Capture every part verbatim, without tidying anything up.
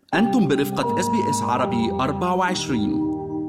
أنتم برفقة إس بي إس عربي أربعة وعشرين.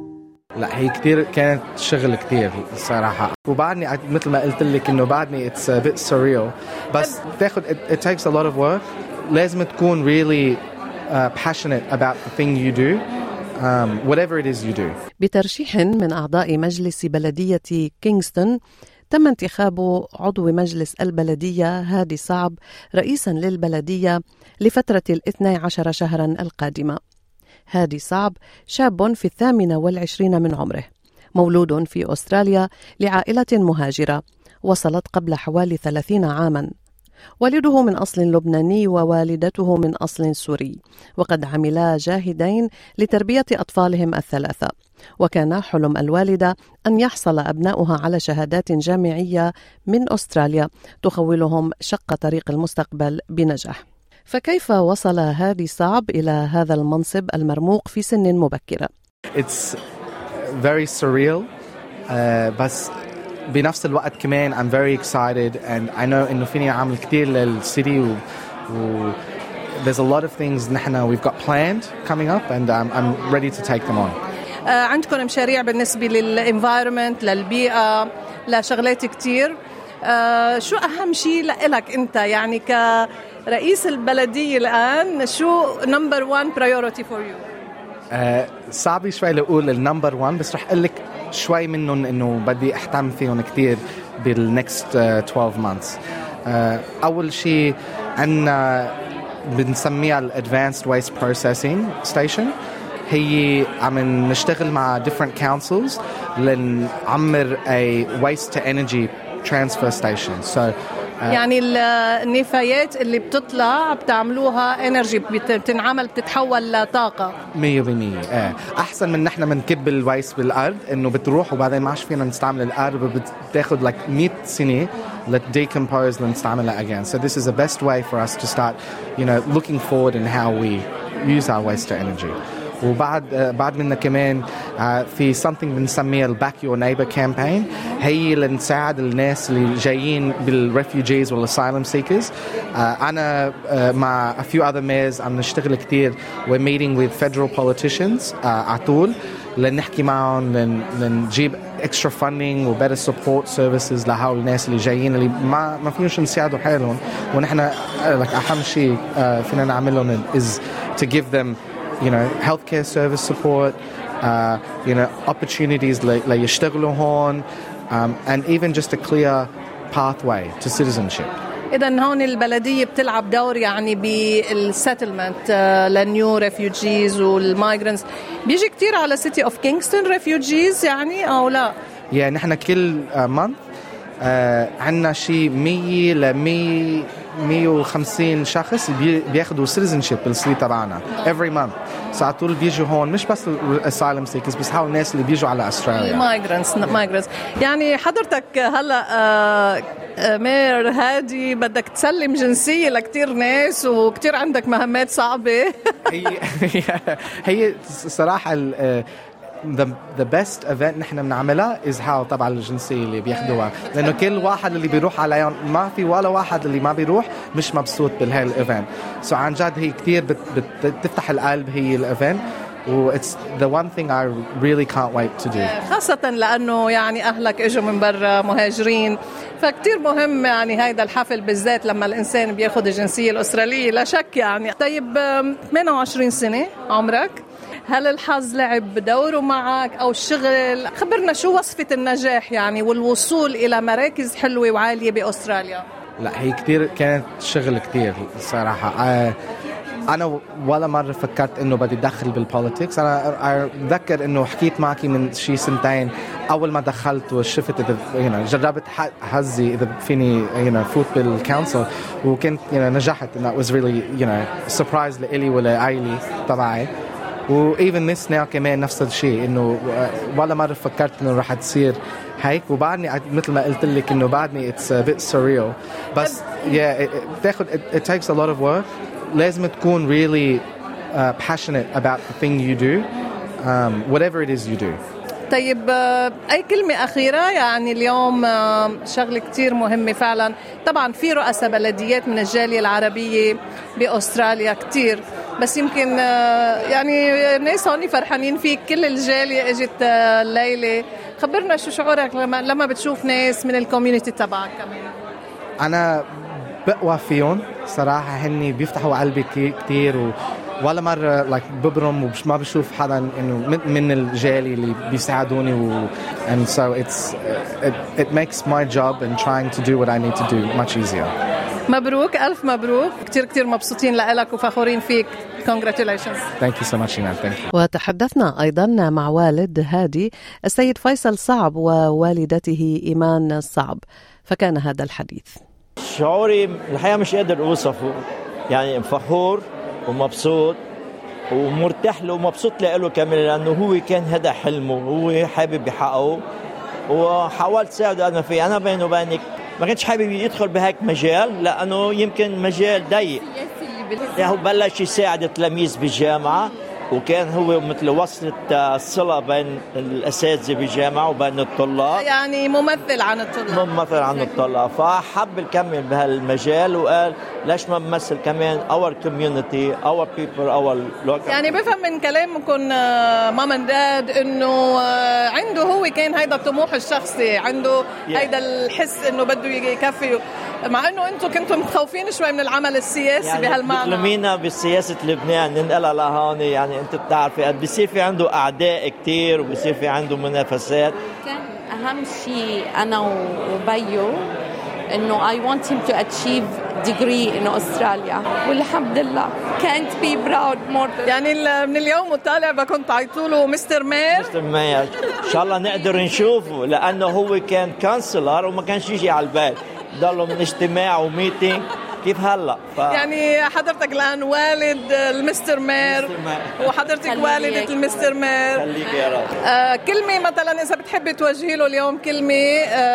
لا هي كتير كانت شغل كتير الصراحة، وبعدني مثل ما قلت لك إنه بعدني it's a bit surreal، بس تاخد it, it takes a lot of work. لازم تكون really uh, passionate about the thing you do, um, whatever it is you do. بترشيح من أعضاء مجلس بلدية كينغستون تم انتخاب عضو مجلس البلدية هادي صعب رئيساً للبلدية لفترة الاثنى عشر شهراً القادمة. هادي صعب شاب في الثامنة والعشرين من عمره، مولود في أستراليا لعائلة مهاجرة وصلت قبل حوالي ثلاثين عاماً. والده من أصل لبناني ووالدته من أصل سوري، وقد عملا جاهدين لتربية أطفالهم الثلاثة، وكان حلم الوالدة أن يحصل أبناؤها على شهادات جامعية من أستراليا تخولهم شق طريق المستقبل بنجاح. فكيف وصل هادي صعب إلى هذا المنصب المرموق في سن مبكرة؟ It's very surreal, uh, بس بنفس الوقت كمان I'm very excited and I know إنه فيني أعمل كتير للسيتي و, و there's a lot of things نحنا we've got planned coming up and I'm, I'm ready to take them on. uh, عندكم مشاريع بالنسبة للenvironment، للبيئة، لشغلات كتير. uh, شو أهم شيء لإلك أنت يعني كرئيس البلدية الآن؟ شو number one priority for you؟ uh, صعب شوي لأقول النمبر وان، بس رح أقول لك شوي منهم إنه بدي أهتم فيهم كتير بالnext uh, twelve months. uh, أول شيء عنا بنسميها ال Advanced Waste Processing Station. هي عم نشتغل مع different councils لنعمر a waste to energy transfer station. So uh, يعني النفايات اللي بتطلع بتعملوها انرجي، بتنعمل بتتحول لطاقة مية بالمية. اه احسن من نحن منكب الويست بالارض انه بتروح وبعدين ما عادش فينا نستعمل الارض، بتاخد like مية سنة let decompose لنستعملها again. So this is the best way for us to start, you know, looking forward in how we use our waste to energy. وبعد بعد منا كمان في something بنسميه ال Back Your Neighbor campaign. هي اللي نساعد الناس اللي جايين بالrefugees وال asylum seekers. أنا مع a few other mayors عم نشتغل كتير. We're meeting with federal politicians عطول لنحكي معهم، لنجيب extra funding و better support services لهؤلاء الناس اللي جايين اللي ما ما فينوش نساعدوا حالهم. ونحن like أهم شيء فينا نعملهم is to give them, you know, healthcare service support, uh, you know, opportunities ليشتغلوا هون, um, and even just a clear pathway to citizenship. إذن هون البلدية بتلعب دور يعني بالسيتلمنت للنيو ريفيوجيز والمايجرنتس. بيجي كتير على سيتي اوف كينغستون ريفيوجيز يعني أو لا؟ يعني نحن كل month uh, عنا شيء مية لمية مية وخمسين شخص بياخدوا citizenship بالسلي تبعنا every month. ساعتول بيجوا هون مش بس asylum seekers بس هاو الناس اللي بيجوا على أستراليا migrants migrants. يعني حضرتك هلا آه مير هادي بدك تسلم جنسية لكتير ناس وكتير عندك مهمات صعبة. هي هي صراحة the the best event نحن بنعملها is how تبع الجنسية اللي بياخدوها، لأنه كل واحد اللي بيروح عليهم ما في ولا واحد اللي ما بيروح مش مبسوط بالهاي الإيفنت. so عن جد هي كتير بت بتفتح القلب هي الإيفنت، و it's the one thing I really can't wait to do. خاصة لأنه يعني أهلك إجوا من برا مهاجرين، فكتير مهم يعني هيدا الحفل بالذات لما الإنسان بياخد الجنسية الأسترالية لا شك يعني. طيب ثمانية وعشرين سنة عمرك، هل الحظ لعب دوره معك أو الشغل؟ خبرنا شو وصفة النجاح يعني والوصول إلى مراكز حلوة وعالية بأستراليا. لا هي كتير كانت شغل كتير صراحة. أنا ولا مرة فكرت إنه بدي أدخل بالبوليتكس. أنا أتذكر إنه حكيت معك من شي سنتين أول ما دخلت وشفت إذا you know, جربت حظي إذا فيني you know, فوت بالكونسل، وكنت you know, نجحت. and that was really you know, surprise لإلي ولعائلي تبعي. و even this now كمان نفس الشيء، إنه ولا مرة فكرت إنه راح تصير هيك. وبعدني مثل ما قلت لك إنه بعدني it's a bit surreal، بس yeah it, تاخد it, it takes a lot of work. لازم تكون really uh, passionate about the thing you do, um, whatever it is you do. طيب أي كلمة أخيرة؟ يعني اليوم شغلة كتير مهمة فعلا. طبعا في رؤساء بلديات من الجالية العربية بأستراليا كتير، بس يمكن يعني الناس هون فرحانين فيك، كل الجالية اجت الليلة. خبرنا شو شعورك لما لما بتشوف ناس من الكوميونتي تبعك كمان؟ أنا بقوى فيهم صراحة، هني بيفتحوا قلبي كتير و ولا مرة like ببرم ومش ما بشوف حدا إنه من الجالي اللي بيساعدوني و and so it's it, it makes my job and trying to do what I need to do much easier. مبروك، ألف مبروك، كتير كتير مبسوطين لك وفخورين فيك. Congratulations. Thank you so much, Iman. Thank you. وتحدثنا أيضا مع والد هادي السيد فيصل صعب ووالدته إيمان صعب، فكان هذا الحديث. شعوري الحقيقة مش قادر أوصفه، يعني فخور ومبسوط ومرتاح له ومبسوط له كمان، لأنه هو كان هذا حلمه، هو حابب يحققه وحاولت ساعده أنا فيه. أنا بينه وبينك ما كنتش حابب يدخل بهيك مجال، لأنه يمكن مجال ضيق. يعني هو بلش يساعد التلاميذ بالجامعة، وكان هو مثل وصلة الصلة بين الأساتذة بالجامعة وبين الطلاب، يعني ممثل عن الطلاب ممثل عن الطلاب فحب يكمل بهالمجال وقال ليش ما بمثل كمان our community our people our local. يعني بفهم من كلامكم ماما داد إنه عنده هو كان هيدا الطموح الشخصي، عنده yeah. هيدا الحس إنه بده يكفي، مع إنه أنتم كنتم متخوفين شوي من العمل السياسي يعني بهالمعنى. لمينا بالسياسة لبنان ننقلها لهون، يعني أنت بتعرفي قد بيصير في عنده أعداء كتير وبيصير في عنده منافسات. كان أهم شيء أنا وبيو إنه I want him to achieve degree in Australia، والحمد لله can't be proud more. يعني من اليوم وطالع بكون تعيطوله مستر مير. مستر مير إن شاء الله نقدر نشوفه، لأنه هو كان كانسلر وما كانش يجي على البيت، ضلوا من اجتماع وميتينج كيف هلا ف... يعني حضرتك الآن والد المستر مير وحضرتك والدة المستر مير. خليك يا رب. آه كلمة مثلا إذا بتحبي توجهي له اليوم كلمة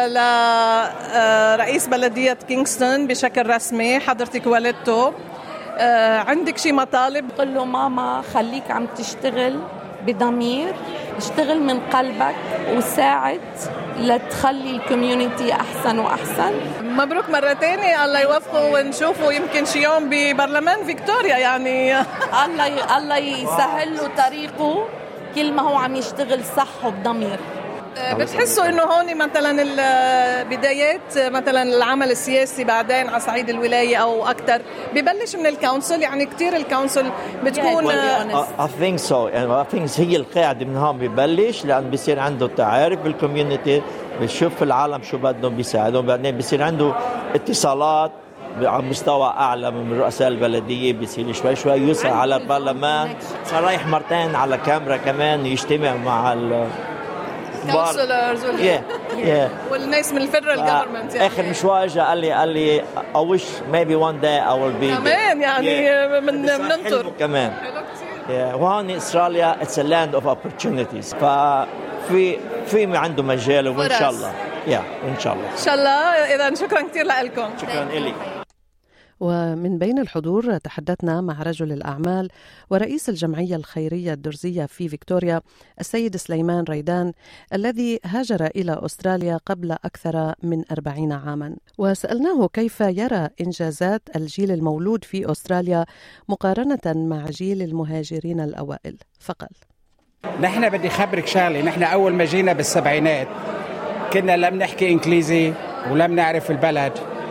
آه لرئيس بلدية كينغستون بشكل رسمي، حضرتك والدته، آه عندك شي مطالب؟ قل له ماما خليك عم تشتغل بضمير، اشتغل من قلبك وساعد لتخلي الكوميونتي أحسن وأحسن. مبروك مرة تانية، الله يوفقه ونشوفه يمكن شي يوم ببرلمان فيكتوريا. يعني الله الله يسهل له طريقه كل ما هو عم يشتغل صح وبضمير. بتحسوا انه هون مثلا البدايات مثلا العمل السياسي بعدين على صعيد الولايه او اكثر ببلش من الكونسل؟ يعني كتير الكونسل بتكون I think so يعني I think هي القاعده من هون ببلش، لان بيصير عنده تعارف بالكوميونتي، بيشوف العالم شو بدهم بيساعدهم، بعدين بيصير عنده اتصالات على مستوى اعلى من رؤساء البلديه، بيصير شوي شوي يوصل على البرلمان، صار رايح مرتين على كاميرا كمان يجتمع مع ال كونسلرز وال... yeah, yeah. والناس من الفيدرال جفرمنت. يعني اخر مشوار جاء قال لي قال لي I wish maybe one day I will be كمان يعني yeah. من بننطر كمان yeah. وهون استراليا it's a land of opportunities، ففي في عنده مجال وان شاء الله يا yeah. ان شاء الله ان شاء الله. اذا شكرا كثير لكم. شكرا لك. ومن بين الحضور تحدثنا مع رجل الأعمال ورئيس الجمعية الخيرية الدرزية في فيكتوريا السيد سليمان ريدان، الذي هاجر إلى أستراليا قبل أكثر من أربعين عاما، وسألناه كيف يرى إنجازات الجيل المولود في أستراليا مقارنة مع جيل المهاجرين الأوائل، فقال: نحن بدي خبرك شغلة، نحن أول ما جينا بالسبعينات كنا لم نحكي إنجليزي ولم نعرف البلد،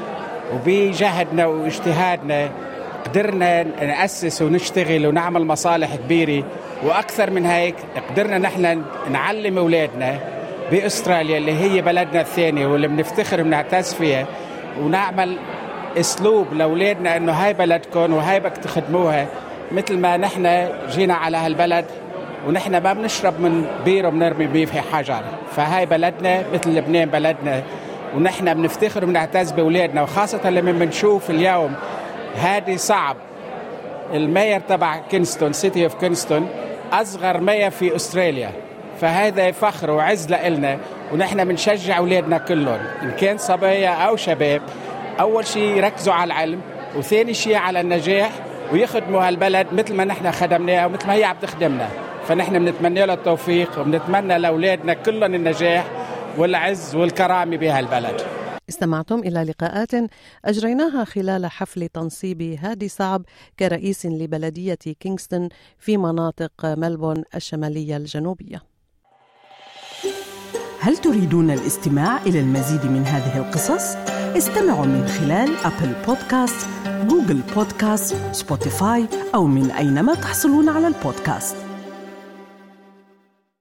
وبجهدنا واجتهادنا قدرنا نأسس ونشتغل ونعمل مصالح كبيرة، وأكثر من هيك قدرنا نحن نعلم أولادنا بأستراليا اللي هي بلدنا الثاني واللي بنفتخر وبنعتز فيها، ونعمل أسلوب لأولادنا إنه هاي بلدكم وهاي بدك تخدموها، مثل ما نحن جينا على هالبلد ونحن ما بنشرب من بير وبنرمي بيه في حجر، فهاي بلدنا مثل لبنان بلدنا، ونحن بنفتخر وبنعتز بأولادنا، وخاصة لما بنشوف اليوم هادي صعب المير تبع كينغستون سيتي اوف كينغستون أصغر مير في أستراليا، فهذا فخر وعز لنا، ونحن بنشجع أولادنا كلهم إن كان صبايا أو شباب، أول شيء يركزوا على العلم، وثاني شيء على النجاح، ويخدموا هالبلد مثل ما نحن خدمناها ومثل ما هي عم تخدمنا، فنحن بنتمنى له التوفيق وبنتمنى لأولادنا كلهم النجاح والعز والكرامة بهالبلد. استمعتم إلى لقاءات أجريناها خلال حفل تنصيب هادي صعب كرئيس لبلدية كينغستون في مناطق ملبورن الشمالية الجنوبية. هل تريدون الاستماع إلى المزيد من هذه القصص؟ استمعوا من خلال أبل بودكاست، جوجل بودكاست، سبوتيفاي أو من أينما تحصلون على البودكاست.